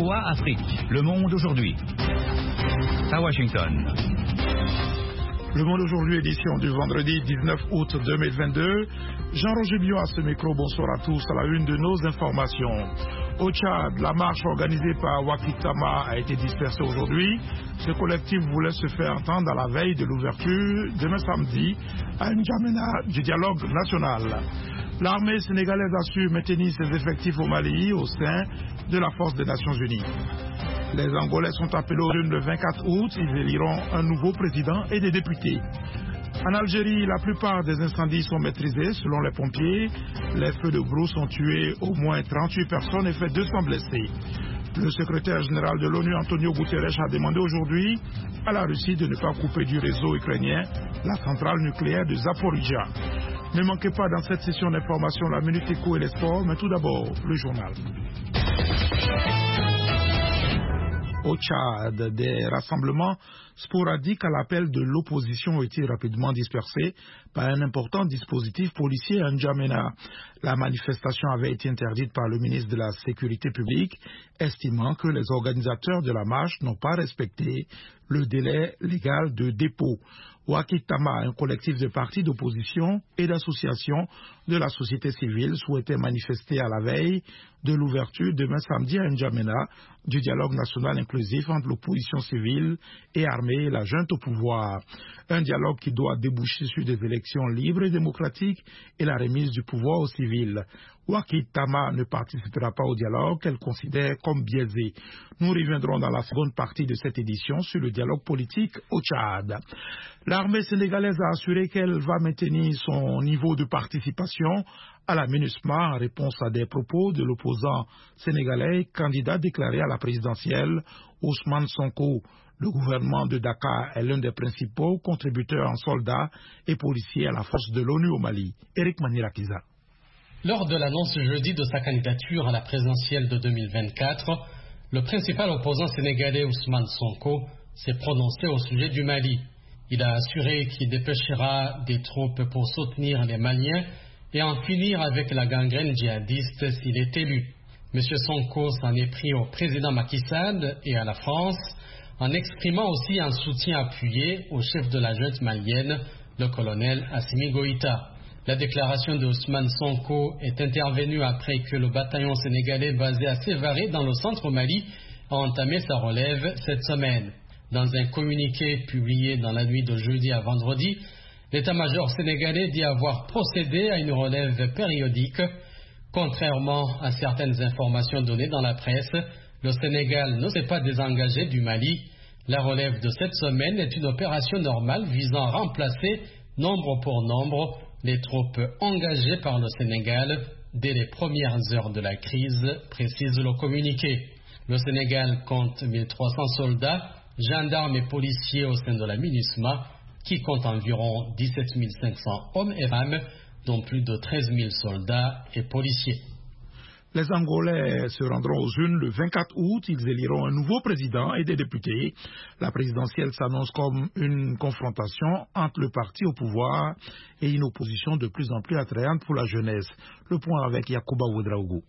VOA Afrique, Le Monde aujourd'hui. À Washington. Le Monde aujourd'hui, édition du vendredi 19 août 2022. Jean-Roger Biot à ce micro, bonsoir à tous. À la une de nos informations. Au Tchad, la marche organisée par Wakitama a été dispersée aujourd'hui. Ce collectif voulait se faire entendre à la veille de l'ouverture, demain samedi, à N'Djamena du dialogue national. L'armée sénégalaise assure maintenir ses effectifs au Mali au sein de la force des Nations Unies. Les Angolais sont appelés aux urnes le 24 août. Ils éliront un nouveau président et des députés. En Algérie, la plupart des incendies sont maîtrisés selon les pompiers. Les feux de brousse ont tué au moins 38 personnes et fait 200 blessés. Le secrétaire général de l'ONU, Antonio Guterres, a demandé aujourd'hui à la Russie de ne pas couper du réseau ukrainien la centrale nucléaire de Zaporizhzhia. Ne manquez pas dans cette session d'information la Minute Éco et les sports, mais tout d'abord, le journal. Au Tchad, des rassemblements sporadiques à l'appel de l'opposition ont été rapidement dispersés par un important dispositif policier à N'Djamena. La manifestation avait été interdite par le ministre de la Sécurité publique, estimant que les organisateurs de la marche n'ont pas respecté le délai légal de dépôt. Wakitama, un collectif de partis d'opposition et d'associations de la société civile, souhaitait manifester à la veille de l'ouverture demain samedi à N'Djamena du dialogue national inclusif entre l'opposition civile et armée et la junte au pouvoir. Un dialogue qui doit déboucher sur des élections libres et démocratiques et la remise du pouvoir aux civils. Wakitama ne participera pas au dialogue qu'elle considère comme biaisé. Nous reviendrons dans la seconde partie de cette édition sur le dialogue politique au Tchad. L'armée sénégalaise a assuré qu'elle va maintenir son niveau de participation à la MINUSMA en réponse à des propos de l'opposant sénégalais, candidat déclaré à la présidentielle, Ousmane Sonko. Le gouvernement de Dakar est l'un des principaux contributeurs en soldats et policiers à la force de l'ONU au Mali. Eric Manirakiza. Lors de l'annonce jeudi de sa candidature à la présidentielle de 2024, le principal opposant sénégalais Ousmane Sonko s'est prononcé au sujet du Mali. Il a assuré qu'il dépêchera des troupes pour soutenir les Maliens et en finir avec la gangrène djihadiste s'il est élu. M. Sonko s'en est pris au président Macky Sall et à la France, en exprimant aussi un soutien appuyé au chef de la junte malienne, le colonel Assimi Goïta. La déclaration de Ousmane Sonko est intervenue après que le bataillon sénégalais basé à Sévaré dans le centre Mali a entamé sa relève cette semaine. Dans un communiqué publié dans la nuit de jeudi à vendredi, l'état-major sénégalais dit avoir procédé à une relève périodique. Contrairement à certaines informations données dans la presse, le Sénégal ne s'est pas désengagé du Mali. La relève de cette semaine est une opération normale visant à remplacer, nombre pour nombre, les troupes engagées par le Sénégal dès les premières heures de la crise, précise le communiqué. Le Sénégal compte 1300 soldats, gendarmes et policiers au sein de la MINUSMA, qui compte environ 17 500 hommes et femmes, dont plus de 13 000 soldats et policiers. Les Angolais se rendront aux urnes le 24 août. Ils éliront un nouveau président et des députés. La présidentielle s'annonce comme une confrontation entre le parti au pouvoir et une opposition de plus en plus attrayante pour la jeunesse. Le point avec Yacouba Ouedraogo.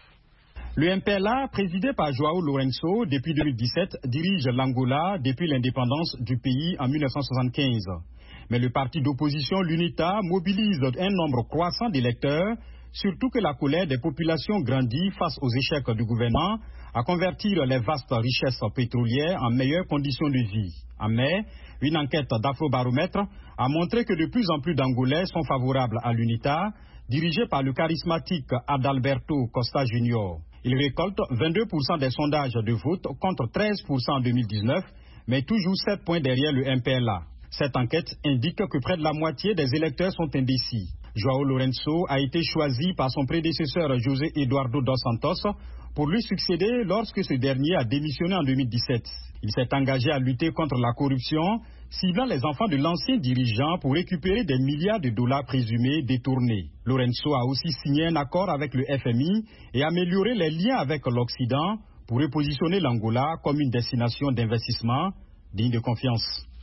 Le MPLA, présidé par João Lourenço depuis 2017, dirige l'Angola depuis l'indépendance du pays en 1975. Mais le parti d'opposition, l'UNITA, mobilise un nombre croissant d'électeurs, surtout que la colère des populations grandit face aux échecs du gouvernement à convertir les vastes richesses pétrolières en meilleures conditions de vie. En mai, une enquête d'Afrobaromètre a montré que de plus en plus d'Angolais sont favorables à l'UNITA, dirigée par le charismatique Adalberto Costa Junior. Il récolte 22% des sondages de vote contre 13% en 2019, mais toujours 7 points derrière le MPLA. Cette enquête indique que près de la moitié des électeurs sont indécis. João Lourenço a été choisi par son prédécesseur José Eduardo dos Santos pour lui succéder lorsque ce dernier a démissionné en 2017. Il s'est engagé à lutter contre la corruption, ciblant les enfants de l'ancien dirigeant pour récupérer des milliards de dollars présumés détournés. Lourenço a aussi signé un accord avec le FMI et amélioré les liens avec l'Occident pour repositionner l'Angola comme une destination d'investissement digne de confiance.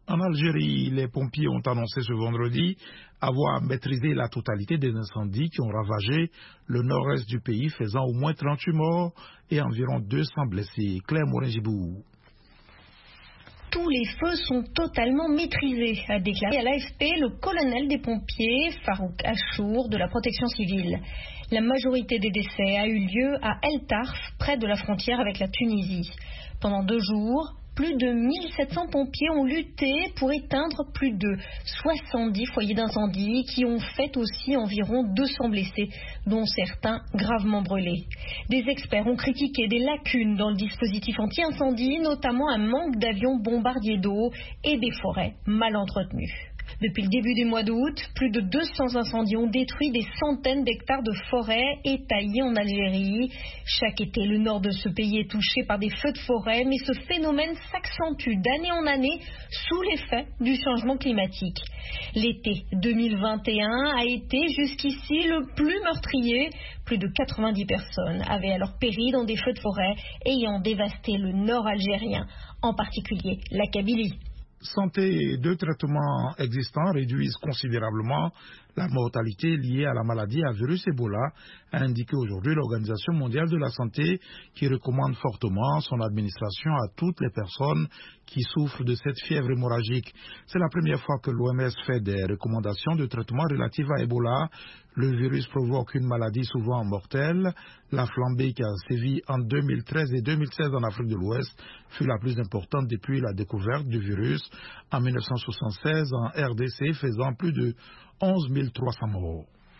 En Algérie, les pompiers ont annoncé ce vendredi avoir maîtrisé la totalité des incendies qui ont ravagé le nord-est du pays, faisant au moins 38 morts et environ 200 blessés. Claire Morin-Gibou. Tous les feux sont totalement maîtrisés, a déclaré à l'AFP le colonel des pompiers, Farouk Achour, de la protection civile. La majorité des décès a eu lieu à El Tarf, près de la frontière avec la Tunisie. Pendant 2 jours, plus de 1700 pompiers ont lutté pour éteindre plus de 70 foyers d'incendie qui ont fait aussi environ 200 blessés, dont certains gravement brûlés. Des experts ont critiqué des lacunes dans le dispositif anti-incendie, notamment un manque d'avions bombardiers d'eau et des forêts mal entretenues. Depuis le début du mois d'août, plus de 200 incendies ont détruit des centaines d'hectares de forêts étayées en Algérie. Chaque été, le nord de ce pays est touché par des feux de forêt, mais ce phénomène s'accentue d'année en année sous l'effet du changement climatique. L'été 2021 a été jusqu'ici le plus meurtrier. Plus de 90 personnes avaient alors péri dans des feux de forêt ayant dévasté le nord algérien, en particulier la Kabylie. Santé et 2 traitements existants réduisent considérablement la mortalité liée à la maladie à virus Ebola, a indiqué aujourd'hui l'Organisation mondiale de la santé qui recommande fortement son administration à toutes les personnes qui souffrent de cette fièvre hémorragique. C'est la première fois que l'OMS fait des recommandations de traitement relatives à Ebola. Le virus provoque une maladie souvent mortelle. La flambée qui a sévi en 2013 et 2016 en Afrique de l'Ouest fut la plus importante depuis la découverte du virus en 1976 en RDC, faisant plus de 11 300 morts.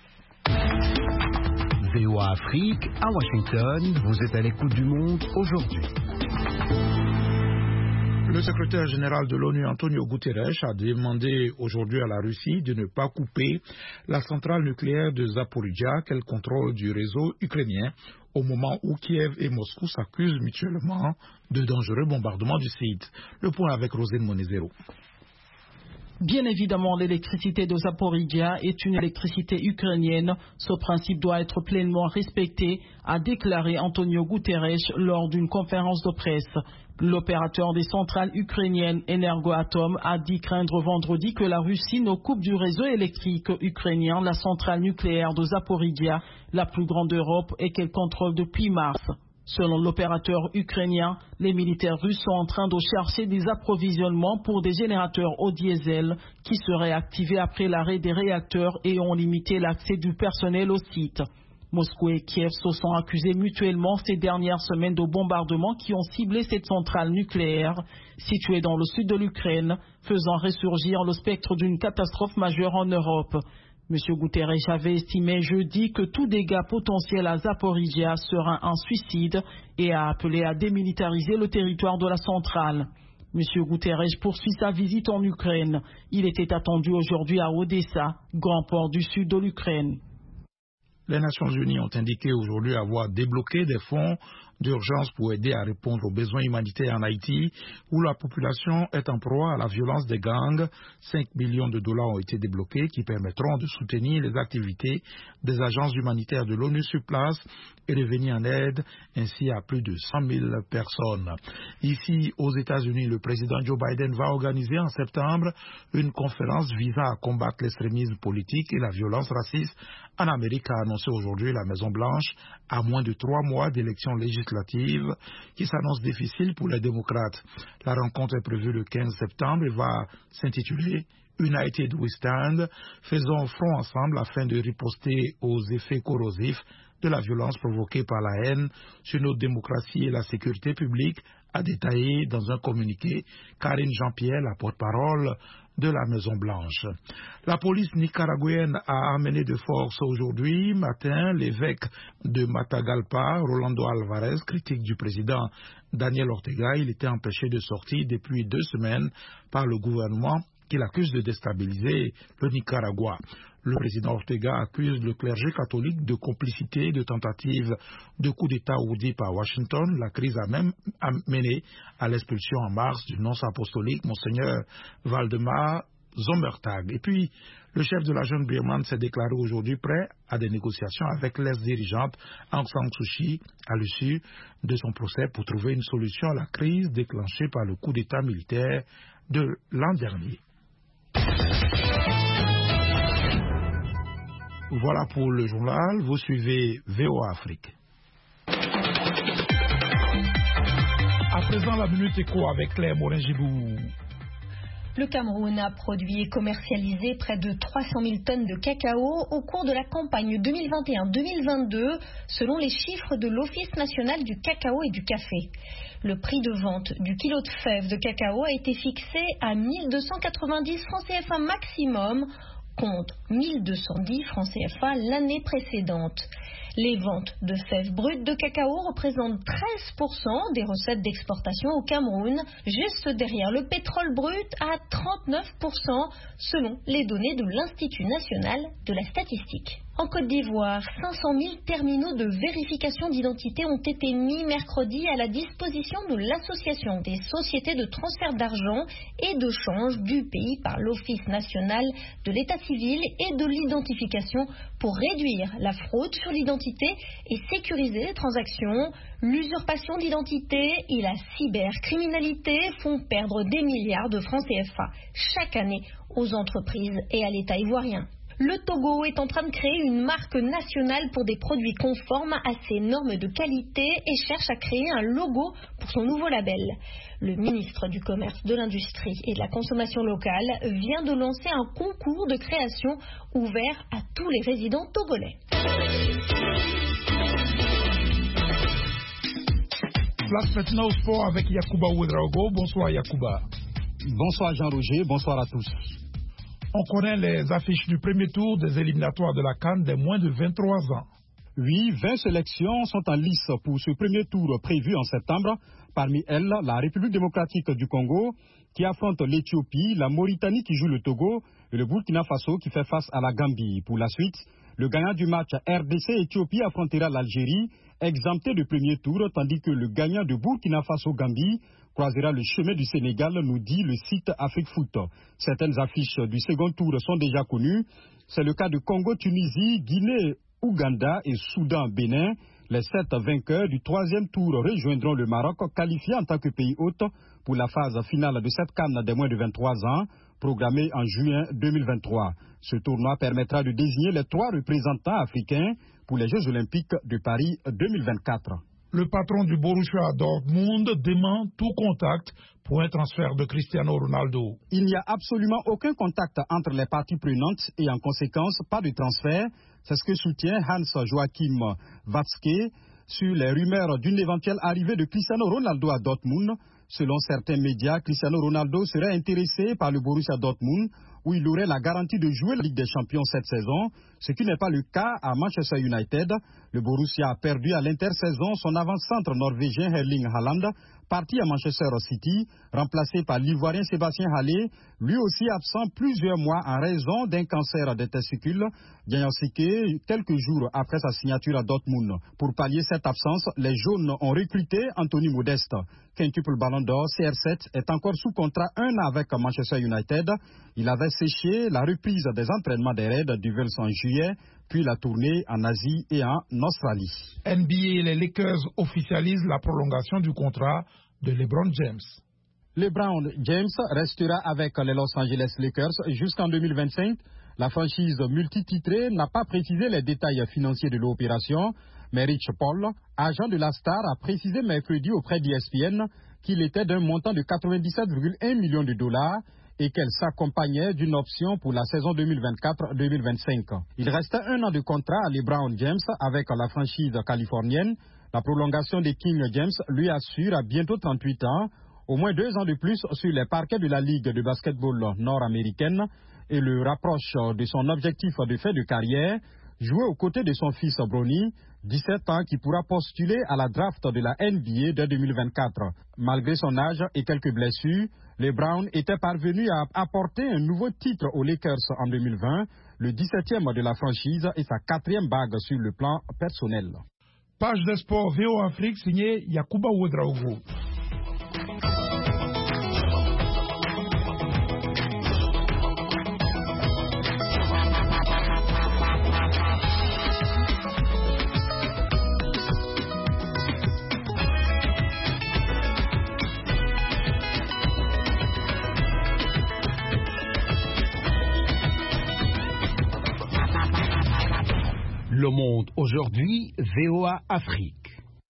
VOA Afrique, à Washington, vous êtes à l'écoute du monde aujourd'hui. Le secrétaire général de l'ONU, Antonio Guterres, a demandé aujourd'hui à la Russie de ne pas couper la centrale nucléaire de Zaporizhzhia qu'elle contrôle du réseau ukrainien au moment où Kiev et Moscou s'accusent mutuellement de dangereux bombardements du site. Le point avec Rosine Monezero. Bien évidemment, l'électricité de Zaporizhzhia est une électricité ukrainienne. Ce principe doit être pleinement respecté, a déclaré Antonio Guterres lors d'une conférence de presse. L'opérateur des centrales ukrainiennes Energoatom a dit craindre vendredi que la Russie ne coupe du réseau électrique ukrainien la centrale nucléaire de Zaporizhzhia, la plus grande d'Europe et qu'elle contrôle depuis mars. Selon l'opérateur ukrainien, les militaires russes sont en train de chercher des approvisionnements pour des générateurs au diesel qui seraient activés après l'arrêt des réacteurs et ont limité l'accès du personnel au site. Moscou et Kiev se sont accusés mutuellement ces dernières semaines de bombardements qui ont ciblé cette centrale nucléaire située dans le sud de l'Ukraine, faisant ressurgir le spectre d'une catastrophe majeure en Europe. M. Guterres avait estimé jeudi que tout dégât potentiel à Zaporizhzhia sera un suicide et a appelé à démilitariser le territoire de la centrale. M. Guterres poursuit sa visite en Ukraine. Il était attendu aujourd'hui à Odessa, grand port du sud de l'Ukraine. Les Nations Unies ont indiqué aujourd'hui avoir débloqué des fonds d'urgence pour aider à répondre aux besoins humanitaires en Haïti, où la population est en proie à la violence des gangs. 5 millions de dollars ont été débloqués qui permettront de soutenir les activités des agences humanitaires de l'ONU sur place et de venir en aide ainsi à plus de 100 000 personnes. Ici, aux États-Unis, le président Joe Biden va organiser en septembre une conférence visant à combattre l'extrémisme politique et la violence raciste en Amérique, a annoncé aujourd'hui la Maison-Blanche, à moins de 3 mois d'élections législatives qui s'annoncent difficiles pour les démocrates. La rencontre est prévue le 15 septembre et va s'intituler United We Stand, faisons front ensemble afin de riposter aux effets corrosifs de la violence provoquée par la haine sur notre démocratie et la sécurité publique, a détaillé dans un communiqué Karine Jean-Pierre, la porte-parole de la Maison-Blanche. La police nicaraguayenne a amené de force aujourd'hui matin l'évêque de Matagalpa, Rolando Alvarez, critique du président Daniel Ortega. Il était empêché de sortir depuis 2 semaines par le gouvernement qui l'accuse de déstabiliser le Nicaragua. Le président Ortega accuse le clergé catholique de complicité de tentative de coup d'État ourdi par Washington. La crise a même mené à l'expulsion en mars du nonce apostolique, Monseigneur Valdemar Zommertag. Et puis, le chef de la jeune birmane s'est déclaré aujourd'hui prêt à des négociations avec l'ex-dirigeante Aung San Suu Kyi à l'issue de son procès pour trouver une solution à la crise déclenchée par le coup d'État militaire de l'an dernier. Voilà pour le journal. Vous suivez VOA Afrique. À présent, la Minute Éco avec Claire Morin-Gibou. Le Cameroun a produit et commercialisé près de 300 000 tonnes de cacao au cours de la campagne 2021-2022, selon les chiffres de l'Office national du cacao et du café. Le prix de vente du kilo de fèves de cacao a été fixé à 1 290 francs CFA maximum, contre 1 210 francs CFA l'année précédente. Les ventes de fèves brutes de cacao représentent 13% des recettes d'exportation au Cameroun, juste derrière le pétrole brut à 39%, selon les données de l'Institut national de la statistique. En Côte d'Ivoire, 500 000 terminaux de vérification d'identité ont été mis mercredi à la disposition de l'Association des sociétés de transfert d'argent et de change du pays par l'Office national de l'état civil et de l'identification pour réduire la fraude sur l'identité et sécuriser les transactions. L'usurpation d'identité et la cybercriminalité font perdre des milliards de francs CFA chaque année aux entreprises et à l'État ivoirien. Le Togo est en train de créer une marque nationale pour des produits conformes à ses normes de qualité et cherche à créer un logo pour son nouveau label. Le ministre du Commerce, de l'Industrie et de la Consommation locale vient de lancer un concours de création ouvert à tous les résidents togolais. Place maintenant au sport avec Yacouba Ouedraogo. Bonsoir Yacouba. Bonsoir Jean-Roger, bonsoir à tous. On connaît les affiches du premier tour des éliminatoires de la CAN des moins de 23 ans. Oui, 20 sélections sont en lice pour ce premier tour prévu en septembre. Parmi elles, la République démocratique du Congo qui affronte l'Éthiopie, la Mauritanie qui joue le Togo et le Burkina Faso qui fait face à la Gambie. Pour la suite, le gagnant du match RDC-Éthiopie affrontera l'Algérie, exempté de premier tour, tandis que le gagnant de Burkina Faso-Gambie croisera le chemin du Sénégal, nous dit le site Afrique Foot. Certaines affiches du second tour sont déjà connues. C'est le cas de Congo-Tunisie, Guinée-Ouganda et Soudan-Bénin. Les 7 vainqueurs du troisième tour rejoindront le Maroc, qualifié en tant que pays hôte pour la phase finale de cette CAN des moins de 23 ans, programmée en juin 2023. Ce tournoi permettra de désigner les 3 représentants africains pour les Jeux Olympiques de Paris 2024. Le patron du Borussia Dortmund dément tout contact pour un transfert de Cristiano Ronaldo. Il n'y a absolument aucun contact entre les parties prenantes et en conséquence pas de transfert. C'est ce que soutient Hans-Joachim Watzke sur les rumeurs d'une éventuelle arrivée de Cristiano Ronaldo à Dortmund. Selon certains médias, Cristiano Ronaldo serait intéressé par le Borussia Dortmund où il aurait la garantie de jouer la Ligue des Champions cette saison, ce qui n'est pas le cas à Manchester United. Le Borussia a perdu à l'intersaison son avant-centre norvégien Erling Haaland, parti à Manchester City, remplacé par l'Ivoirien Sébastien Haller, lui aussi absent plusieurs mois en raison d'un cancer des testicules, diagnostiqué quelques jours après sa signature à Dortmund. Pour pallier cette absence, les jaunes ont recruté Anthony Modeste. Quintuple Ballon d'Or, CR7 est encore sous contrat 1 an avec Manchester United. Il avait séché la reprise des entraînements des Reds du Vels en juillet, puis la tournée en Asie et en Australie. NBA et les Lakers officialisent la prolongation du contrat de LeBron James. LeBron James restera avec les Los Angeles Lakers jusqu'en 2025. La franchise multititrée n'a pas précisé les détails financiers de l'opération, mais Rich Paul, agent de la star, a précisé mercredi auprès d'ESPN qu'il était d'un montant de 97,1 millions de dollars et qu'elle s'accompagnait d'une option pour la saison 2024-2025. Il restait 1 an de contrat à LeBron James avec la franchise californienne. La prolongation des King James lui assure à bientôt 38 ans, au moins 2 ans de plus sur les parquets de la Ligue de basketball nord-américaine et le rapproche de son objectif de fin de carrière, jouer aux côtés de son fils Bronny, 17 ans, qui pourra postuler à la draft de la NBA dès 2024. Malgré son âge et quelques blessures, LeBron était parvenu à apporter un nouveau titre aux Lakers en 2020, le 17e de la franchise et sa 4e bague sur le plan personnel. Page des sports VOA Afrique signée Yacouba Ouedraogo. Le Monde aujourd'hui, VOA Afrique.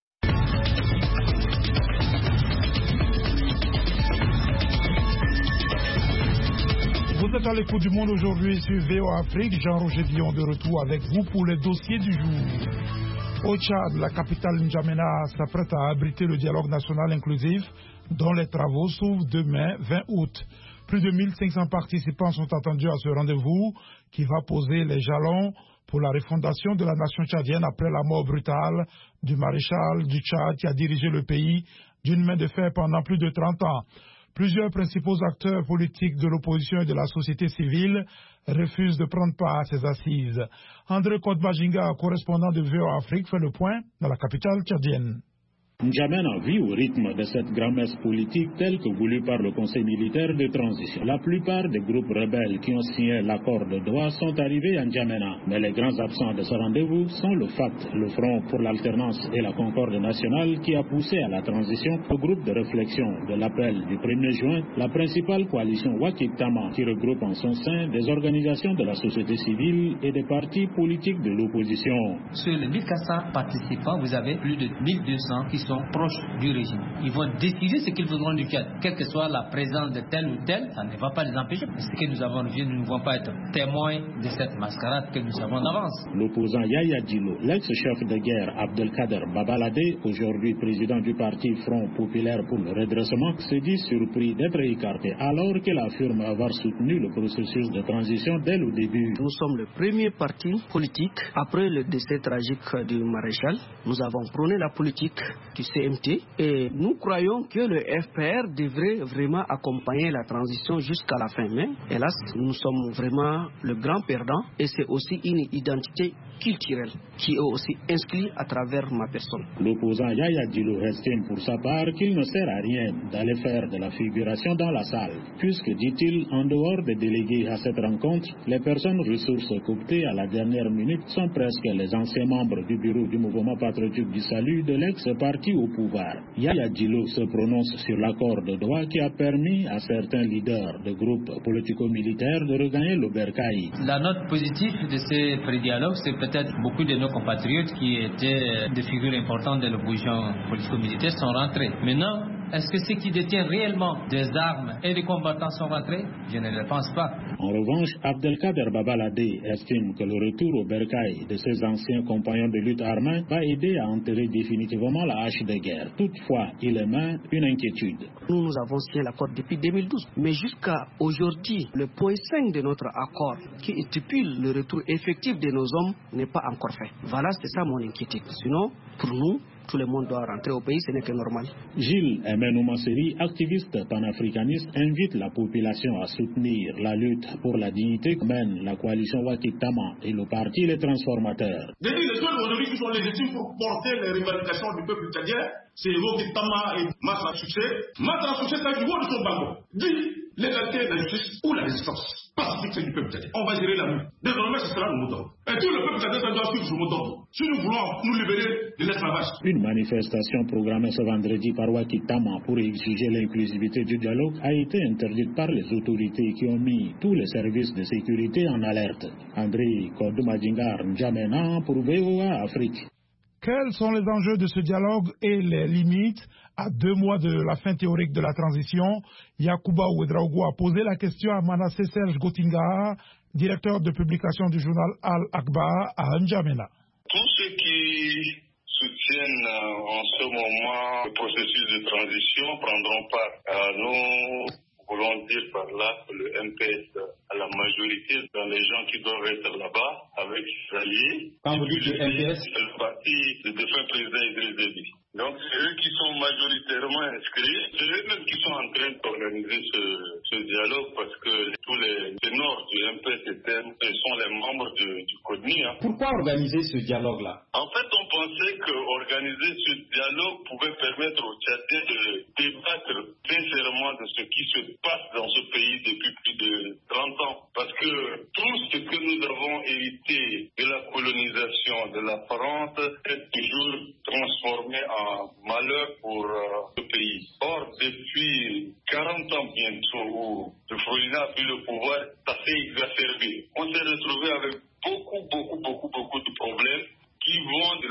Vous êtes à l'écoute du Monde aujourd'hui sur VOA Afrique. Jean-Roger Dion de retour avec vous pour les dossiers du jour. Au Tchad, la capitale N'Djamena s'apprête à abriter le dialogue national inclusif dont les travaux s'ouvrent demain, 20 août. Plus de 1500 participants sont attendus à ce rendez-vous qui va poser les jalons pour la refondation de la nation tchadienne après la mort brutale du maréchal du Tchad qui a dirigé le pays d'une main de fer pendant plus de 30 ans. Plusieurs principaux acteurs politiques de l'opposition et de la société civile refusent de prendre part à ces assises. André Kodmajinga, correspondant de VOA Afrique, fait le point dans la capitale tchadienne. N'Djamena vit au rythme de cette grand-messe politique telle que voulue par le Conseil militaire de transition. La plupart des groupes rebelles qui ont signé l'accord de Doha sont arrivés à N'Djamena. Mais les grands absents de ce rendez-vous sont le FAT, le Front pour l'alternance et la concorde nationale qui a poussé à la transition, au groupe de réflexion de l'appel du 1er juin, la principale coalition Wakik-Tama qui regroupe en son sein des organisations de la société civile et des partis politiques de l'opposition. Sur les 1400 participants, vous avez plus de 1200 qui sont proches du régime. Ils vont décider ce qu'ils voudront du Tchad. Quelle que soit la présence de tel ou tel, ça ne va pas les empêcher. Ce que nous avons vu, nous ne pouvons pas être témoins de cette mascarade que nous savons d'avance. L'opposant Yaya Djilo, l'ex-chef de guerre Abdelkader Babalade, aujourd'hui président du parti Front populaire pour le redressement, se dit surpris d'être écarté alors qu'il affirme avoir soutenu le processus de transition dès le début. Nous sommes le premier parti politique après le décès tragique du maréchal. Nous avons prôné la politique du CMT et nous croyons que le FPR devrait vraiment accompagner la transition jusqu'à la fin. Mais hélas, nous sommes vraiment le grand perdant et c'est aussi une identité culturelle qui est aussi inscrite à travers ma personne. L'opposant Yaya Djilo estime pour sa part qu'il ne sert à rien d'aller faire de la figuration dans la salle, puisque, dit-il, en dehors des délégués à cette rencontre, les personnes ressources cooptées à la dernière minute sont presque les anciens membres du bureau du mouvement patriotique du salut de l'ex-parti au pouvoir. Yaya Djilo se prononce sur l'accord de Doha qui a permis à certains leaders de groupes politico-militaires de regagner le Bercail. La note positive de ces pré-dialogues, c'est peut-être beaucoup de nos compatriotes qui étaient des figures importantes de l'opposition politico-militaire sont rentrés. Maintenant, est-ce que ceux qui détiennent réellement des armes et des combattants sont rentrés? Je ne le pense pas. En revanche, Abdelkader Babalade estime que le retour au Bercail de ses anciens compagnons de lutte armés va aider à enterrer définitivement la hache de guerre. Toutefois, il émet une inquiétude. Nous avons signé l'accord depuis 2012, mais jusqu'à aujourd'hui, le point 5 de notre accord qui stipule le retour effectif de nos hommes n'est pas encore fait. Voilà, c'est ça mon inquiétude. Sinon, pour nous, tout le monde doit rentrer au pays, ce n'est que normal. Gilles Emenoumenseri, activiste panafricaniste, invite la population à soutenir la lutte pour la dignité que mène la coalition Wakik-Tama et le parti Les Transformateurs. Les seuls aujourd'hui qui sont légitimes pour porter les revendications du peuple tchadien, c'est Wakik-Tama et Massa Succès. Massa Succès, c'est du haut de son balcon. Dit l'égalité, la justice ou la résistance. Pacifique, c'est du peuple tchadien. On va gérer la lutte. Désormais, ce sera le mot d'ordre. Et tout le peuple tchadien doit suivre ce mot d'ordre. Si nous voulons nous libérer de l'esclavage. Une manifestation programmée ce vendredi par Wakik-Tama pour exiger l'inclusivité du dialogue a été interdite par les autorités qui ont mis tous les services de sécurité en alerte. André Kodmajingar N'Djamena pour VOA Afrique. Quels sont les enjeux de ce dialogue et les limites? À 2 mois de la fin théorique de la transition, Yacouba Ouedraogo a posé la question à Manasseh Serge Gotinga, directeur de publication du journal Al-Akbar à N'Djamena. Tous ceux qui soutiennent en ce moment le processus de transition prendront part. Nous voulons dire par là que le MPS a la majorité dans les gens qui doivent être là-bas avec les alliés. Quand vous dites le MPS, c'est le parti du défunt président Idriss Déby. Donc c'est eux qui sont majoritairement inscrits, c'est eux-mêmes qui sont en train d'organiser ce dialogue parce que tous les ténors du MPS sont les membres du CODNI. Pourquoi organiser ce dialogue-là? En fait, on pensait qu'organiser ce dialogue pouvait permettre aux Tchadiens de débattre sincèrement de ce qui se passe dans ce pays depuis plus de 30 ans. Parce que tout ce que nous avons hérité de la colonisation de la France est toujours transformé en malheur pour ce pays. Or, depuis 40 ans bientôt où le Frelina a pris le pouvoir, ça s'est exacerbé. On s'est retrouvé avec beaucoup de problèmes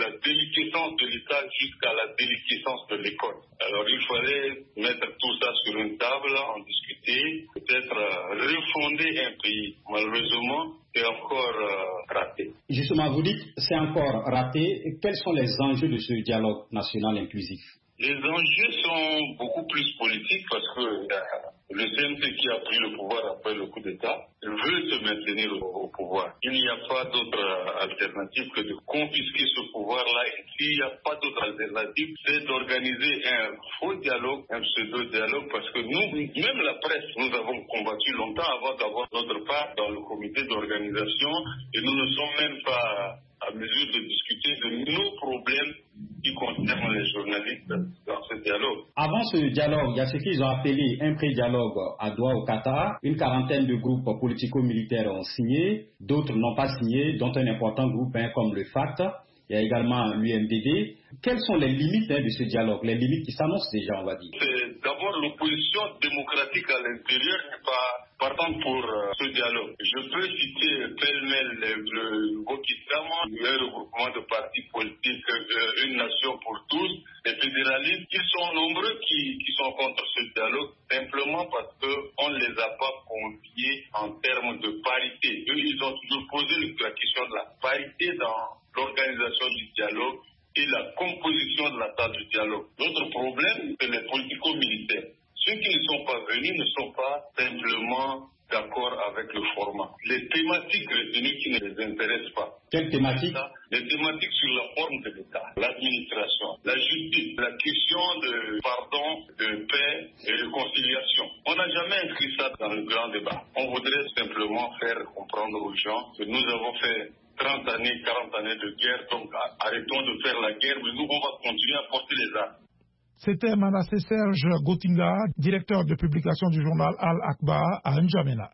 la déliquescence de l'État jusqu'à la déliquescence de l'école. Alors il fallait mettre tout ça sur une table, en discuter, peut-être refonder un pays. Malheureusement, c'est encore raté. Justement, vous dites c'est encore raté. Quels sont les enjeux de ce dialogue national inclusif? Les enjeux sont beaucoup plus politiques parce que le CNT qui a pris le pouvoir après le coup d'État veut se maintenir au pouvoir. Il n'y a pas d'autre alternative que de confisquer ce pouvoir-là. Et s'il n'y a pas d'autre alternative, c'est d'organiser un faux dialogue, un pseudo-dialogue, parce que nous, même la presse, nous avons combattu longtemps avant d'avoir notre part dans le comité d'organisation et nous ne sommes même pas à mesure de discuter de nos problèmes qui concernent les journalistes dans ce dialogue. Avant ce dialogue, il y a ce qu'ils ont appelé un pré-dialogue à Doha au Qatar. Une quarantaine de groupes politico-militaires ont signé, d'autres n'ont pas signé, dont un important groupe comme le FACT. Il y a également l'UMDD. Quelles sont les limites de ce dialogue, les limites qui s'annoncent déjà, on va dire? C'est d'abord l'opposition démocratique à l'intérieur n'est pas partante pour ce dialogue. Je peux citer pêle-mêle le Bokitama, un regroupement de partis politiques, une nation pour tous, les fédéralistes, qui sont nombreux qui sont contre ce dialogue, simplement parce qu'on ne les a pas confiés en termes de parité. Eux, ils ont toujours posé la question de la parité dans l'organisation du dialogue et la composition de la table du dialogue. Notre problème, c'est les politico-militaires. Ceux qui ne sont pas venus ne sont pas simplement d'accord avec le format. Les thématiques retenues qui ne les intéressent pas. Quelles thématiques? Les thématiques sur la forme de l'État, l'administration, la justice, la question de pardon, de paix et de conciliation. On n'a jamais inscrit ça dans le grand débat. On voudrait simplement faire comprendre aux gens que nous avons fait 30 années, 40 années de guerre, donc arrêtons de faire la guerre, mais nous, on va continuer à porter les armes. C'était Manasseh Serge Gotinga, directeur de publication du journal Al-Akbar à N'Djamena.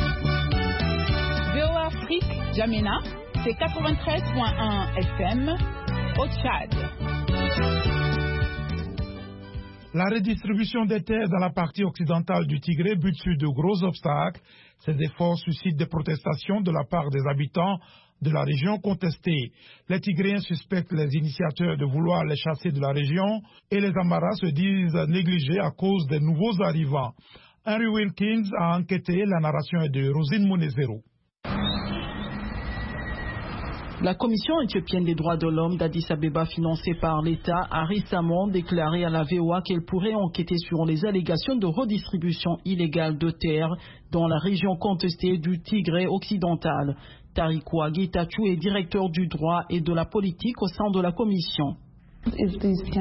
VOA Afrique, N'Djamena, c'est 93.1 FM au Tchad. La redistribution des terres dans la partie occidentale du Tigré bute sur de gros obstacles. Ces efforts suscitent des protestations de la part des habitants de la région contestée. Les Tigréens suspectent les initiateurs de vouloir les chasser de la région et les Amaras se disent négligés à cause des nouveaux arrivants. Henry Wilkins a enquêté, la narration est de Rosine Monezero. La Commission éthiopienne des droits de l'homme d'Addis Abeba, financée par l'État, a récemment déclaré à la VOA qu'elle pourrait enquêter sur les allégations de redistribution illégale de terres dans la région contestée du Tigré occidental. Tarikou Getachew est directeur du droit et de la politique au sein de la Commission. Si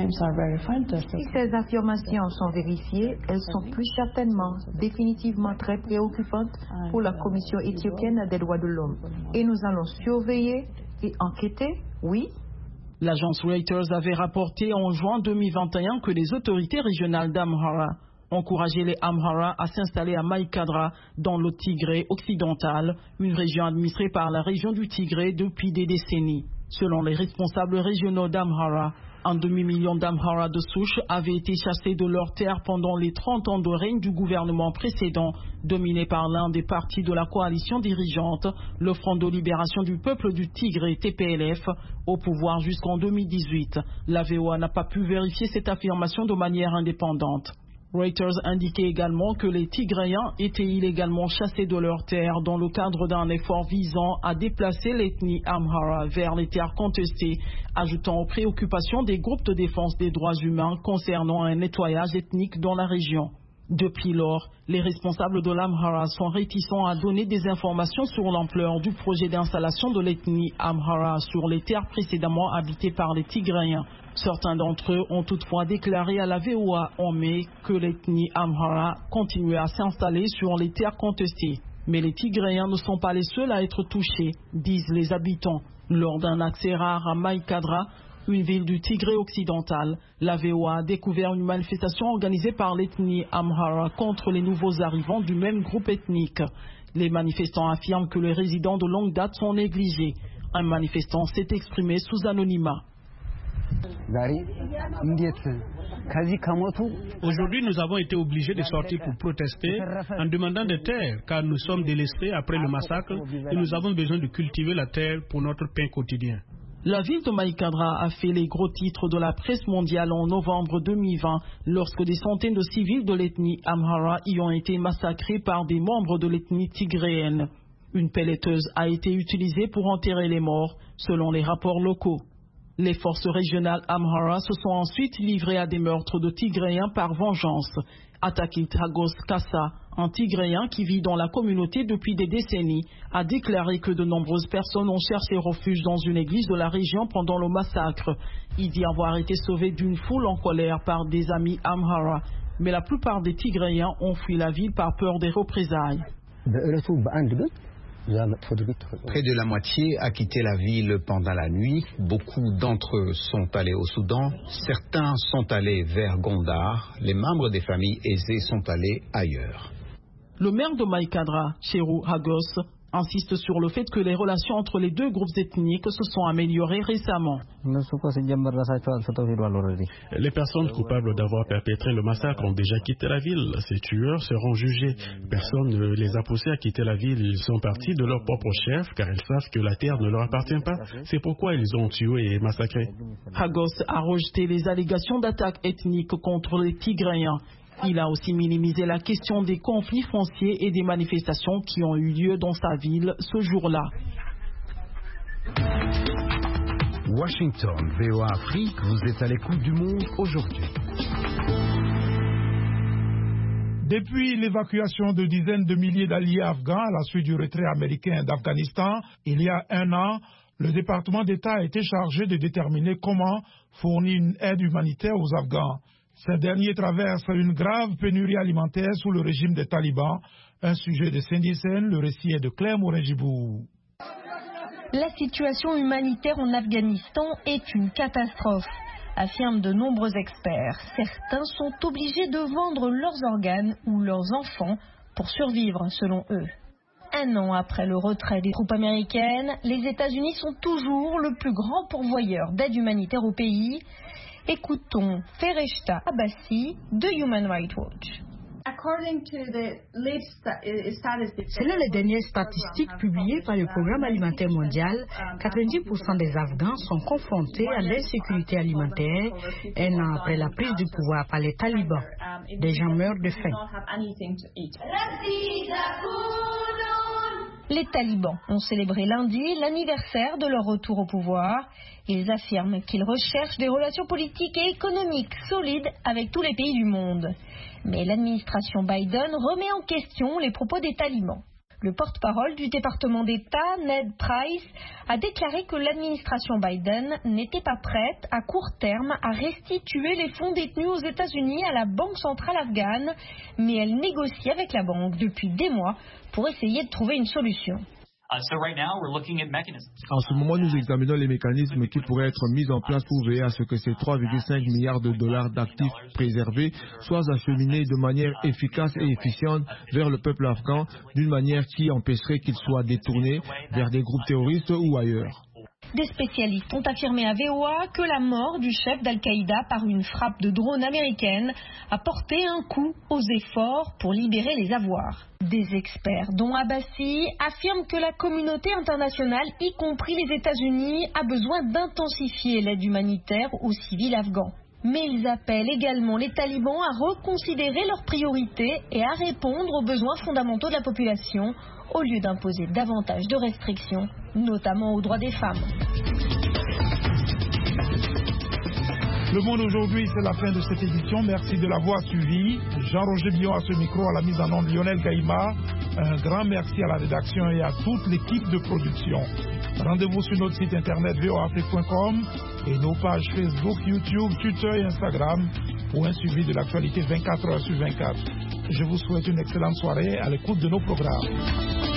ces affirmations sont vérifiées, elles sont plus certainement, définitivement très préoccupantes pour la Commission éthiopienne des droits de l'homme. Et nous allons surveiller et enquêter, oui. L'agence Reuters avait rapporté en juin 2021 que les autorités régionales d'Amhara encourageaient les Amhara à s'installer à Maïkadra dans le Tigré occidental, une région administrée par la région du Tigré depuis des décennies. Selon les responsables régionaux d'Amhara, un demi-million d'Amhara de souche avaient été chassés de leurs terres pendant les 30 ans de règne du gouvernement précédent, dominé par l'un des partis de la coalition dirigeante, le Front de libération du peuple du Tigré, TPLF, au pouvoir jusqu'en 2018. La VOA n'a pas pu vérifier cette affirmation de manière indépendante. Reuters indiquait également que les Tigréens étaient illégalement chassés de leurs terres dans le cadre d'un effort visant à déplacer l'ethnie Amhara vers les terres contestées, ajoutant aux préoccupations des groupes de défense des droits humains concernant un nettoyage ethnique dans la région. Depuis lors, les responsables de l'Amhara sont réticents à donner des informations sur l'ampleur du projet d'installation de l'ethnie Amhara sur les terres précédemment habitées par les Tigréens. Certains d'entre eux ont toutefois déclaré à la VOA en mai que l'ethnie Amhara continuait à s'installer sur les terres contestées. Mais les Tigréens ne sont pas les seuls à être touchés, disent les habitants. Lors d'un accès rare à Maïkadra, une ville du Tigré occidental, la VOA a découvert une manifestation organisée par l'ethnie Amhara contre les nouveaux arrivants du même groupe ethnique. Les manifestants affirment que les résidents de longue date sont négligés. Un manifestant s'est exprimé sous anonymat. Aujourd'hui, nous avons été obligés de sortir pour protester en demandant des terres, car nous sommes délaissés après le massacre et nous avons besoin de cultiver la terre pour notre pain quotidien. La ville de Maïkadra a fait les gros titres de la presse mondiale en novembre 2020 lorsque des centaines de civils de l'ethnie Amhara y ont été massacrés par des membres de l'ethnie tigréenne. Une pelleteuse a été utilisée pour enterrer les morts, selon les rapports locaux. Les forces régionales Amhara se sont ensuite livrées à des meurtres de Tigréens par vengeance. Atakit Hagos Kassa, un Tigréen qui vit dans la communauté depuis des décennies, a déclaré que de nombreuses personnes ont cherché refuge dans une église de la région pendant le massacre. Il dit avoir été sauvé d'une foule en colère par des amis Amhara, mais la plupart des Tigréens ont fui la ville par peur des représailles. Près de la moitié a quitté la ville pendant la nuit. Beaucoup d'entre eux sont allés au Soudan. Certains sont allés vers Gondar. Les membres des familles aisées sont allés ailleurs. Le maire de Maïkadra, Cherou Hagos, insiste sur le fait que les relations entre les deux groupes ethniques se sont améliorées récemment. Les personnes coupables d'avoir perpétré le massacre ont déjà quitté la ville. Ces tueurs seront jugés. Personne ne les a poussés à quitter la ville. Ils sont partis de leur propre chef car ils savent que la terre ne leur appartient pas. C'est pourquoi ils ont tué et massacré. Hagos a rejeté les allégations d'attaques ethniques contre les Tigréens. Il a aussi minimisé la question des conflits fonciers et des manifestations qui ont eu lieu dans sa ville ce jour-là. Washington, VOA Afrique, vous êtes à l'écoute du monde aujourd'hui. Depuis l'évacuation de dizaines de milliers d'alliés afghans à la suite du retrait américain d'Afghanistan, il y a un an, le département d'État a été chargé de déterminer comment fournir une aide humanitaire aux Afghans. Ces derniers traversent une grave pénurie alimentaire sous le régime des talibans. Un sujet de Saint-Dicène, le récit est de Claire Morin-Gibou. La situation humanitaire en Afghanistan est une catastrophe, affirment de nombreux experts. Certains sont obligés de vendre leurs organes ou leurs enfants pour survivre, selon eux. Un an après le retrait des troupes américaines, les États-Unis sont toujours le plus grand pourvoyeur d'aide humanitaire au pays. Écoutons Fereshta Abbasi de Human Rights Watch. Selon les dernières statistiques publiées par le Programme alimentaire mondial, 90% des Afghans sont confrontés à l'insécurité alimentaire un an après la prise du pouvoir par les talibans. Des gens meurent de faim. Les talibans ont célébré lundi l'anniversaire de leur retour au pouvoir. Ils affirment qu'ils recherchent des relations politiques et économiques solides avec tous les pays du monde. Mais l'administration Biden remet en question les propos des talibans. Le porte-parole du département d'État, Ned Price, a déclaré que l'administration Biden n'était pas prête à court terme à restituer les fonds détenus aux États-Unis à la Banque centrale afghane, mais elle négocie avec la banque depuis des mois pour essayer de trouver une solution. En ce moment, nous examinons les mécanismes qui pourraient être mis en place pour veiller à ce que ces 3,5 milliards de dollars d'actifs préservés soient acheminés de manière efficace et efficiente vers le peuple afghan, d'une manière qui empêcherait qu'ils soient détournés vers des groupes terroristes ou ailleurs. Des spécialistes ont affirmé à VOA que la mort du chef d'Al-Qaïda par une frappe de drone américaine a porté un coup aux efforts pour libérer les avoirs. Des experts, dont Abbasi, affirment que la communauté internationale, y compris les États-Unis, a besoin d'intensifier l'aide humanitaire aux civils afghans. Mais ils appellent également les talibans à reconsidérer leurs priorités et à répondre aux besoins fondamentaux de la population, au lieu d'imposer davantage de restrictions, notamment aux droits des femmes. Le Monde aujourd'hui, c'est la fin de cette édition. Merci de l'avoir suivi. Jean-Roger Billon à ce micro, à la mise en onde Lionel Gaïma. Un grand merci à la rédaction et à toute l'équipe de production. Rendez-vous sur notre site internet voafrique.com et nos pages Facebook, YouTube, Twitter et Instagram pour un suivi de l'actualité 24 heures sur 24. Je vous souhaite une excellente soirée à l'écoute de nos programmes.